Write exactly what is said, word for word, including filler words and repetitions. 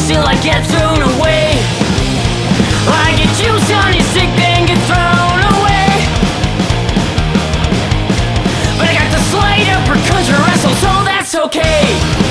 till I get thrown away. I get juice on your stick, then get thrown away. But I got the slight uppercut, your asshole, so that's okay.